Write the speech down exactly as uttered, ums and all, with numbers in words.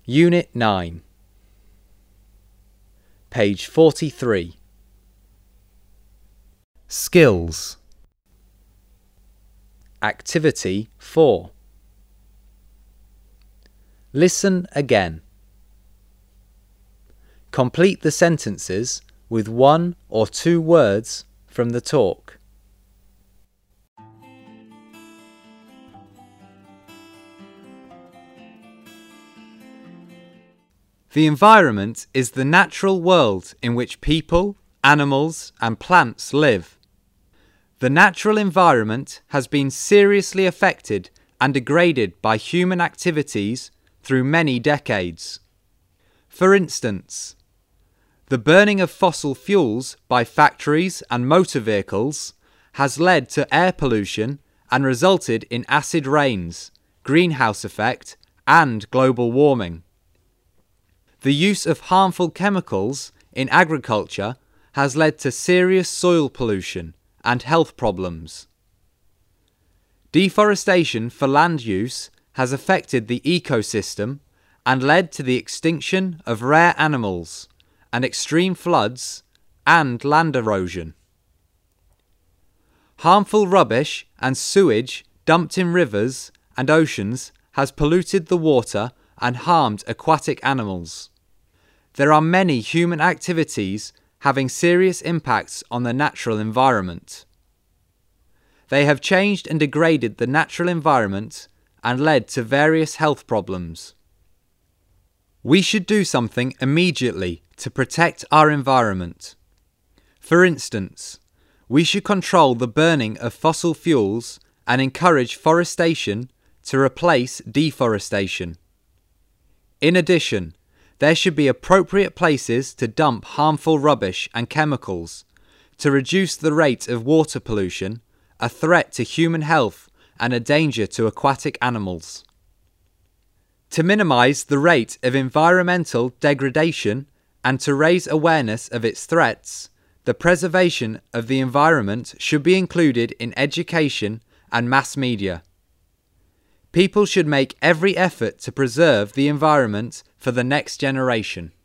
Unit nine, page forty-three. Skills. Activity four. Listen again. Complete the sentences with one or two words from the talk. The environment is the natural world in which people, animals, and plants live. The natural environment has been seriously affected and degraded by human activities through many decades. For instance, the burning of fossil fuels by factories and motor vehicles has led to air pollution and resulted in acid rains, greenhouse effect, and global warming. The use of harmful chemicals in agriculture has led to serious soil pollution and health problems. Deforestation for land use has affected the ecosystem and led to the extinction of rare animals and extreme floods and land erosion. Harmful rubbish and sewage dumped in rivers and oceans has polluted the water and harmed aquatic animals. There are many human activities having serious impacts on the natural environment. They have changed and degraded the natural environment and led to various health problems. We should do something immediately to protect our environment. For instance, we should control the burning of fossil fuels and encourage forestation to replace deforestation. In addition, there should be appropriate places to dump harmful rubbish and chemicals to reduce the rate of water pollution, a threat to human health and a danger to aquatic animals. To minimize the rate of environmental degradation and to raise awareness of its threats, the preservation of the environment should be included in education and mass media. People should make every effort to preserve the environment for the next generation.